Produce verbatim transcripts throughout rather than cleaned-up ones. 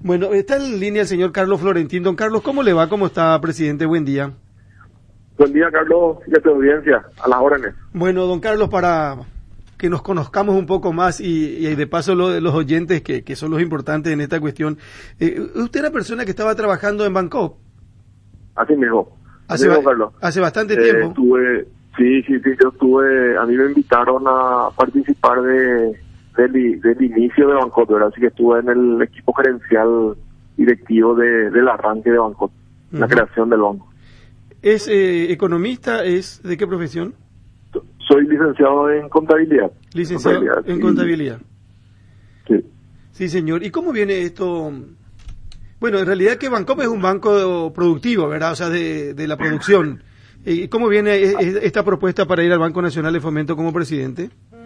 Bueno, está en línea el señor Carlos Florentín. Don Carlos, ¿cómo le va? ¿Cómo está, presidente? Buen día. Buen día, Carlos, y a tu audiencia, a las órdenes. Bueno, don Carlos, para que nos conozcamos un poco más y, y de paso lo, los oyentes que, que son los importantes en esta cuestión, eh, ¿usted era persona que estaba trabajando en Bangkok? Así mismo, Hace, así mismo, ba Carlos. Hace bastante Eh, tiempo. Estuve, sí, sí, sí, yo estuve, a mí me invitaron a participar de del, del inicio de Bangkok, ¿verdad? Así que estuve en el equipo gerencial directivo de, del arranque de Bangkok, uh-huh. La creación del banco. ¿Es eh, economista? ¿Es de qué profesión? Soy licenciado en contabilidad. Licenciado contabilidad, en contabilidad. Sí. Sí, señor. ¿Y cómo viene esto? Bueno, en realidad que Bangkok es un banco productivo, ¿verdad? O sea, de, de la producción. ¿Y cómo viene esta propuesta para ir al Banco Nacional de Fomento como presidente?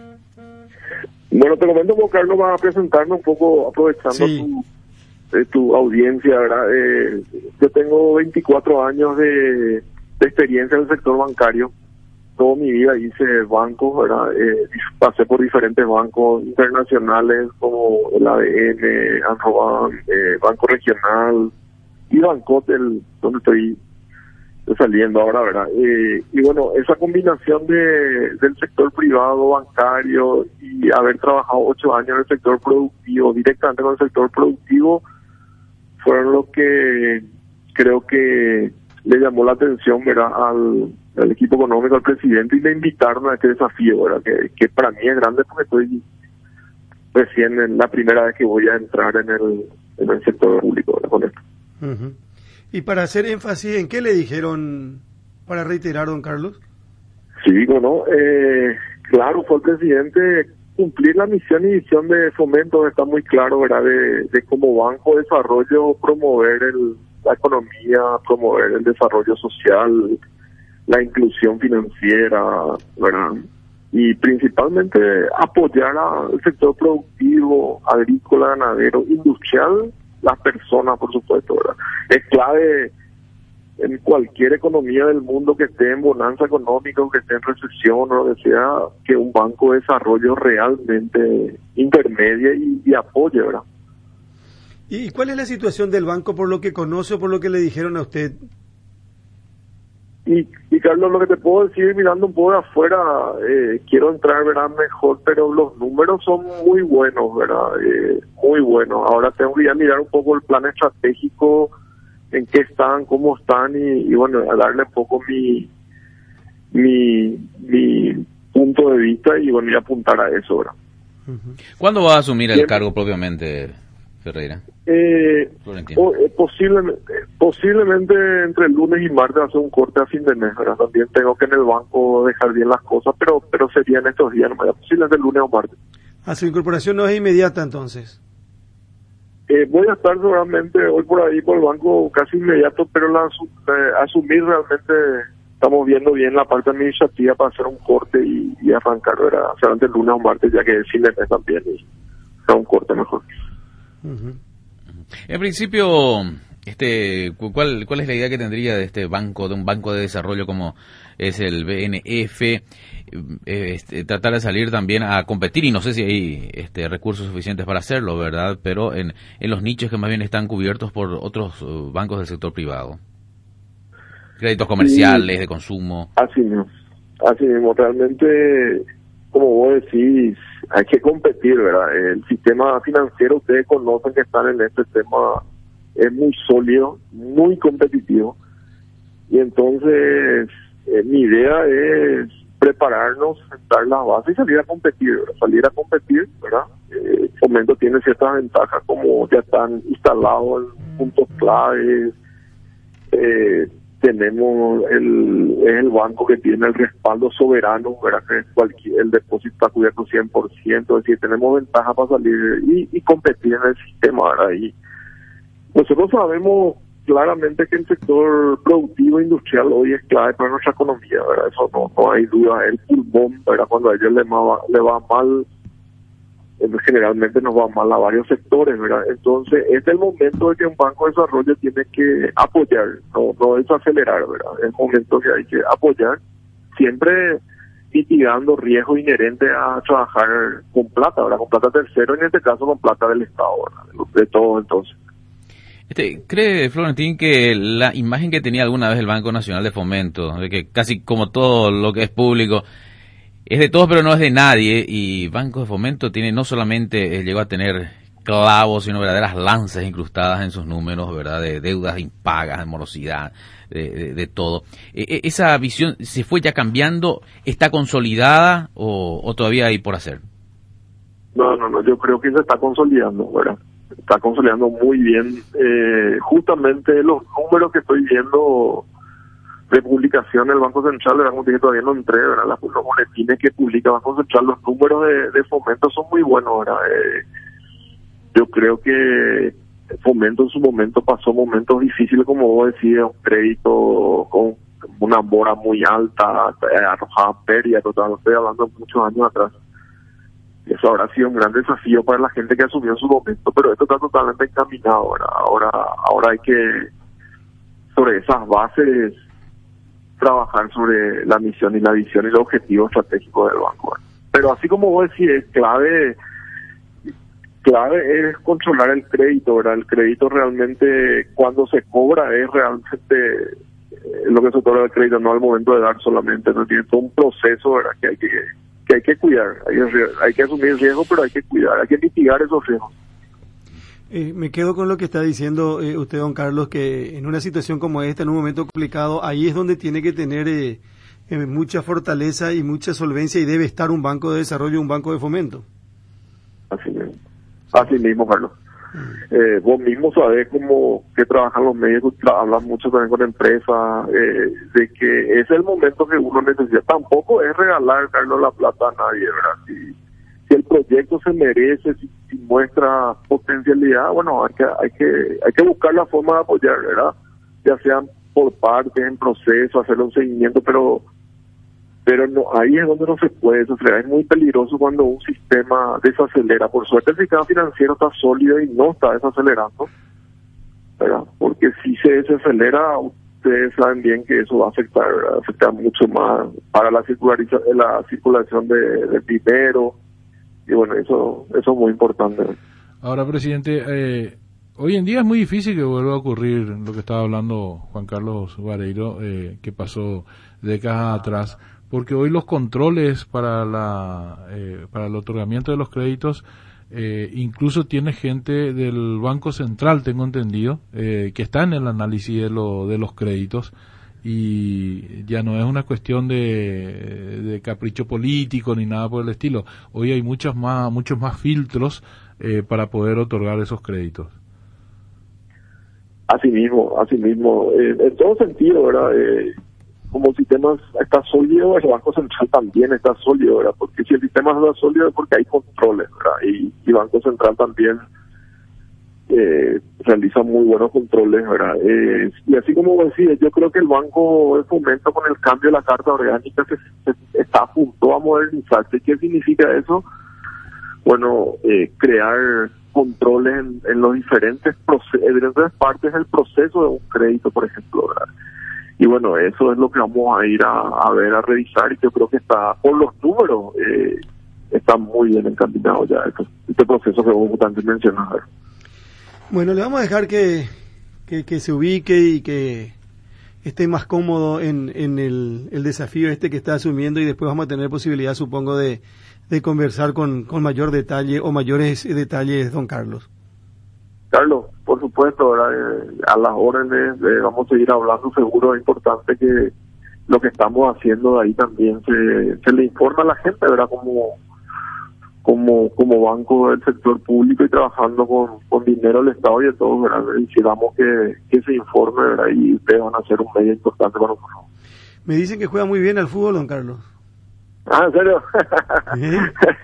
Bueno, te comento, porque Carlos va a presentarme un poco, aprovechando sí. tu, eh, tu audiencia, ¿verdad? Eh, yo tengo veinticuatro años de, de experiencia en el sector bancario. Toda mi vida hice bancos, ¿verdad? Eh, pasé por diferentes bancos internacionales como el A D N, Anroban, eh, Banco Regional y Bangkok, el, donde estoy saliendo ahora, ¿verdad? Eh, y bueno, esa combinación de del sector privado, bancario y haber trabajado ocho años en el sector productivo, directamente con el sector productivo, fueron lo que creo que le llamó la atención, ¿verdad?, al, al equipo económico, al presidente, y le invitaron a este desafío, ¿verdad?, que, que para mí es grande porque estoy recién en la primera vez que voy a entrar en el, en el sector público, ¿verdad?, con esto. Uh-huh. Y para hacer énfasis, ¿en qué le dijeron, para reiterar, don Carlos? Sí, bueno, eh, claro, fue el presidente cumplir la misión y visión de Fomento, está muy claro, ¿verdad?, de, de como banco de desarrollo promover el, la economía, promover el desarrollo social, la inclusión financiera, ¿verdad?, y principalmente apoyar al sector productivo, agrícola, ganadero, industrial, las personas, por supuesto, ¿verdad? Es clave en cualquier economía del mundo que esté en bonanza económica, que esté en recesión o lo que sea, que un banco de desarrollo realmente intermedie y, y apoye, ¿verdad? ¿Y cuál es la situación del banco por lo que conoce o por lo que le dijeron a usted? Y, y Carlos, lo que te puedo decir, mirando un poco de afuera, eh, quiero entrar, ¿verdad?, mejor, pero los números son muy buenos, ¿verdad?, eh, muy buenos. Ahora tengo que ya mirar un poco el plan estratégico, en qué están, cómo están, y, y bueno, a darle un poco mi, mi, mi punto de vista y bueno, y apuntar a eso, ¿verdad? ¿Cuándo va a asumir el cargo propiamente, Ferreira? Eh, o, eh, posiblemente, posiblemente entre el lunes y martes hacer un corte a fin de mes, ¿verdad? También tengo que en el banco dejar bien las cosas, pero pero sería en estos días, ¿no? Posiblemente el lunes o martes. ¿A su incorporación no es inmediata entonces? Eh, voy a estar seguramente hoy por ahí por el banco casi inmediato, pero la eh, asumir realmente estamos viendo bien la parte administrativa para hacer un corte y, y arrancar, ¿verdad? Seguramente el lunes o martes, ya que es fin de mes también, y hacer un corte mejor. Uh-huh. En principio, este, ¿cuál, ¿cuál es la idea que tendría de este banco, de un banco de desarrollo como es el B N F? Este, tratar de salir también a competir, y no sé si hay este, recursos suficientes para hacerlo, ¿verdad? Pero en, en los nichos que más bien están cubiertos por otros uh, bancos del sector privado. Créditos comerciales, sí, de consumo. Así mismo, así mismo, realmente, como vos decís, hay que competir, ¿verdad? El sistema financiero, ustedes conocen que están en este tema, es muy sólido, muy competitivo, y entonces eh, mi idea es prepararnos, sentar las bases y salir a competir, ¿verdad? Salir a competir, ¿verdad? Eh, Fomento tiene ciertas ventajas, como ya están instalados en puntos claves, eh, tenemos el, es el banco que tiene el respaldo soberano, ¿verdad?, que cualquier, el depósito está cubierto cien por ciento, es decir, tenemos ventaja para salir y, y competir en el sistema, ¿verdad? Y nosotros sabemos claramente que el sector productivo industrial hoy es clave para nuestra economía, ¿verdad? Eso no, no hay duda, el pulmón, ¿verdad? Cuando a ellos le va, le va mal, generalmente nos va mal a varios sectores, ¿verdad? Entonces, es el momento de que un banco de desarrollo tiene que apoyar, no, no es acelerar, ¿verdad? Es el momento que hay que apoyar, siempre mitigando riesgos inherentes a trabajar con plata, ¿verdad? Con plata tercero, en este caso con plata del Estado, ¿verdad? De, de todo, entonces. Este, ¿cree Florentín que la imagen que tenía alguna vez el Banco Nacional de Fomento, de que casi como todo lo que es público, es de todos pero no es de nadie, y Banco de Fomento tiene no solamente, eh, llegó a tener clavos, sino verdaderas lanzas incrustadas en sus números, ¿verdad? De deudas impagas, de morosidad, de, de, de todo. Eh, ¿Esa visión se fue ya cambiando, está consolidada o, o todavía hay por hacer? No, no, no, yo creo que se está consolidando, ¿verdad? Está consolidando muy bien. Eh, justamente los números que estoy viendo de publicación del Banco Central, ¿verdad? Como dije, todavía no entré, ¿verdad? Los boletines que publica el Banco Central, los números de, de Fomento son muy buenos, ¿verdad? Eh, yo creo que Fomento en su momento pasó momentos difíciles, como vos decías, un crédito con una mora muy alta, eh, arrojaba pérdida total, estoy hablando de muchos años atrás. Eso habrá sido un gran desafío para la gente que asumió en su momento, pero esto está totalmente encaminado, ¿verdad? Ahora, ahora hay que, sobre esas bases, trabajar sobre la misión y la visión y el objetivo estratégico del banco, ¿verdad? Pero así como vos decís, es clave, clave es controlar el crédito, ¿verdad? El crédito realmente, cuando se cobra, es realmente eh, lo que se otorga el crédito, no al momento de dar solamente, no tiene todo un proceso, ¿verdad? Que hay que que hay que cuidar, hay que, hay que asumir el riesgo, pero hay que cuidar, hay que mitigar esos riesgos. Eh, me quedo con lo que está diciendo eh, usted, don Carlos, que en una situación como esta, en un momento complicado, ahí es donde tiene que tener eh, eh, mucha fortaleza y mucha solvencia, y debe estar un banco de desarrollo, un banco de fomento. Así mismo, así mismo, Carlos. Eh, vos mismo sabés cómo que trabajan los medios, hablas mucho también con empresas, eh, de que es el momento que uno necesita. Tampoco es regalar, Carlos, la plata a nadie, ¿verdad? Si, si el proyecto se merece, si, si muestra potencialidad, bueno, hay que, hay que, hay que buscar la forma de apoyar, ¿verdad? Ya sean por partes, en proceso, hacerle un seguimiento, pero pero no, ahí es donde no se puede desacelerar. Es muy peligroso cuando un sistema desacelera. Por suerte el sistema financiero está sólido y no está desacelerando, ¿verdad? Porque si se desacelera, ustedes saben bien que eso va a afectar, ¿verdad? Afecta mucho más para la circulación, la circulación de, de dinero, y bueno, eso, eso es muy importante. Ahora, presidente, eh, hoy en día es muy difícil que vuelva a ocurrir lo que estaba hablando Juan Carlos Vareiro, eh, que pasó décadas atrás, porque hoy los controles para la eh, para el otorgamiento de los créditos, eh, incluso tiene gente del Banco Central, tengo entendido, eh, que está en el análisis de, lo, de los créditos, y ya no es una cuestión de, de capricho político ni nada por el estilo. Hoy hay muchos más muchos más filtros eh, para poder otorgar esos créditos. Así mismo, así mismo, eh, en todo sentido, ¿verdad? Eh, como el sistema está sólido, el Banco Central también está sólido, ¿verdad? Porque si el sistema no está sólido es porque hay controles, ¿verdad? Y el Banco Central también eh, realiza muy buenos controles, ¿verdad? Eh, y así como decía, yo creo que el Banco de Fomento, con el cambio de la Carta Orgánica, se, se está a punto a modernizarse. ¿Qué significa eso? Bueno, eh, crear controles en, en los diferentes procesos, en diferentes partes del proceso de un crédito, por ejemplo, ¿verdad? Y bueno, eso es lo que vamos a ir a, a ver, a revisar, y yo creo que está, por los números, eh, está muy bien encaminado ya este, este proceso que vos antes mencionar. Bueno, le vamos a dejar que, que, que se ubique y que esté más cómodo en, en el, el desafío este que está asumiendo, y después vamos a tener posibilidad, supongo, de, de conversar con, con mayor detalle o mayores detalles, don Carlos. Carlos, por supuesto, ¿verdad? Eh, a las órdenes, eh, vamos a seguir hablando, seguro. Es importante que lo que estamos haciendo de ahí también se, se le informa a la gente, ¿verdad? Como como como banco del sector público y trabajando con, con dinero del Estado y de todos, ¿verdad? Quisiéramos que, que se informe, ¿verdad? Y ustedes van a ser un medio importante para nosotros. Me dicen que juega muy bien al fútbol, don Carlos. Ah, ¿en serio? ¿Eh?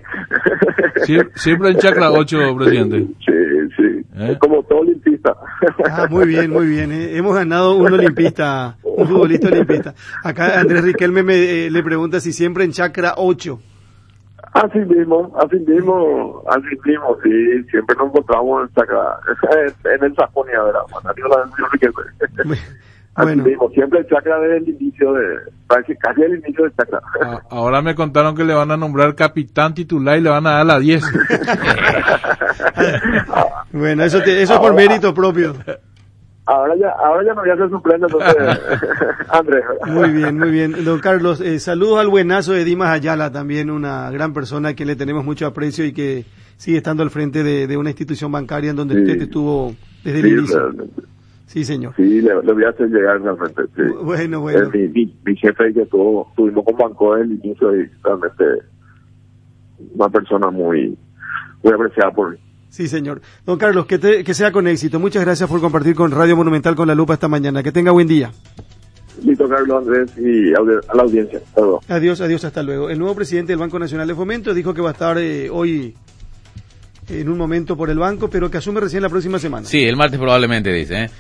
Sie- siempre en chacra ocho, presidente. Sí, sí. ¿Eh? Como todo olimpista. Ah, muy bien, muy bien. ¿eh? Hemos ganado un olimpista, un futbolista olimpista. Acá Andrés Riquelme me, eh, le pregunta si siempre en chacra ocho. Así mismo, así mismo, así mismo, sí. Siempre nos encontramos en chacra, en el Sajonia, ¿verdad? Bueno, Así bueno. mismo, siempre el chakra desde el inicio de, casi, casi el inicio del chakra. Ah, ahora me contaron que le van a nombrar capitán titular y le van a dar la diez. Bueno, eso, te, eso es por mérito propio. ahora ya, ahora ya no voy a ser suplente, entonces, Andrés. Muy bien, muy bien. Don Carlos, eh, saludos al buenazo de Dimas Ayala, también una gran persona a quien le tenemos mucho aprecio y que sigue estando al frente de, de una institución bancaria en donde sí. usted estuvo desde el sí, inicio. Realmente. Sí, señor. Sí, le, le voy a hacer llegar realmente. Sí. Bueno, bueno. Mi, mi, mi jefe que tuvo, tuvimos con Banco desde el inicio y realmente una persona muy, muy apreciada por mí. Sí, señor. Don Carlos, que, te, que sea con éxito. Muchas gracias por compartir con Radio Monumental con la Lupa esta mañana. Que tenga buen día. Listo, Carlos, Andrés, y a la audiencia. Todo. Adiós, adiós, hasta luego. El nuevo presidente del Banco Nacional de Fomento dijo que va a estar eh, hoy en un momento por el banco, pero que asume recién la próxima semana. Sí, el martes probablemente, dice, ¿eh?